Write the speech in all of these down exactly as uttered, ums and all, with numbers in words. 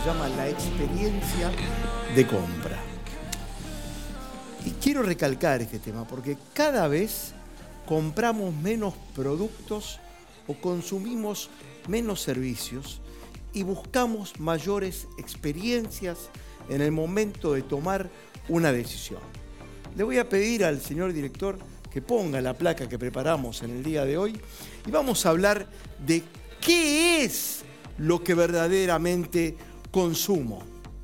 llama la experiencia de compra. Y quiero recalcar este tema porque cada vez compramos menos productos o consumimos menos servicios y buscamos mayores experiencias en el momento de tomar una decisión. Le voy a pedir al señor director que ponga la placa que preparamos en el día de hoy y vamos a hablar de qué es lo que verdaderamente consumo.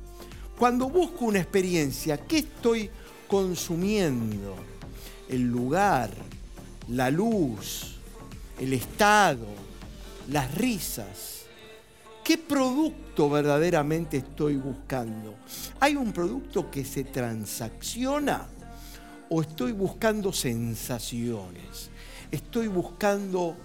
Cuando busco una experiencia, ¿qué estoy consumiendo? El lugar, la luz, el estado, las risas. ¿Qué producto verdaderamente estoy buscando? ¿Hay un producto que se transacciona o estoy buscando sensaciones? Estoy buscando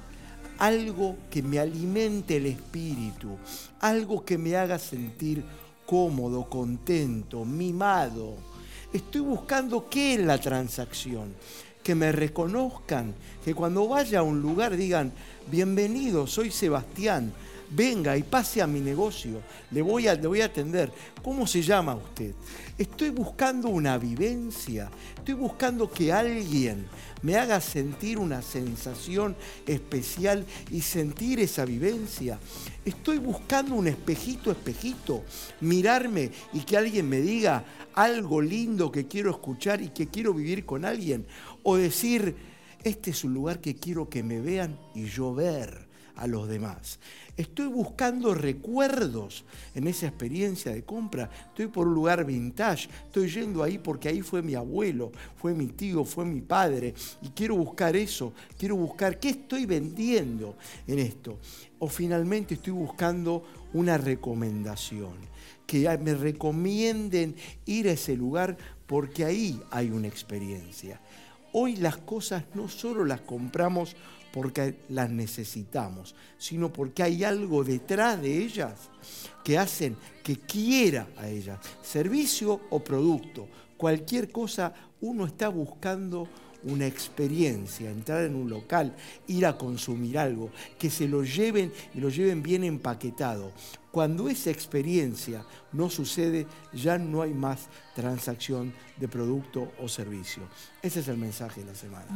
algo que me alimente el espíritu, algo que me haga sentir cómodo, contento, mimado. Estoy buscando qué es la transacción, que me reconozcan, que cuando vaya a un lugar digan, bienvenido, soy Sebastián, venga y pase a mi negocio, le voy a, le voy a atender. ¿Cómo se llama usted? Estoy buscando una vivencia, estoy buscando que alguien me haga sentir una sensación especial y sentir esa vivencia. Estoy buscando un espejito, espejito, mirarme y que alguien me diga algo lindo que quiero escuchar y que quiero vivir con alguien. O decir, este es un lugar que quiero que me vean y yo ver a los demás. Estoy buscando recuerdos en esa experiencia de compra. Estoy por un lugar vintage. Estoy yendo ahí porque ahí fue mi abuelo, fue mi tío, fue mi padre. Y quiero buscar eso. Quiero buscar qué estoy vendiendo en esto. O finalmente estoy buscando una recomendación. Que me recomienden ir a ese lugar porque ahí hay una experiencia. Hoy las cosas no solo las compramos porque las necesitamos, sino porque hay algo detrás de ellas que hacen que quiera a ellas. Servicio o producto, cualquier cosa, uno está buscando una experiencia, entrar en un local, ir a consumir algo, que se lo lleven y lo lleven bien empaquetado. Cuando esa experiencia no sucede, ya no hay más transacción de producto o servicio. Ese es el mensaje de la semana.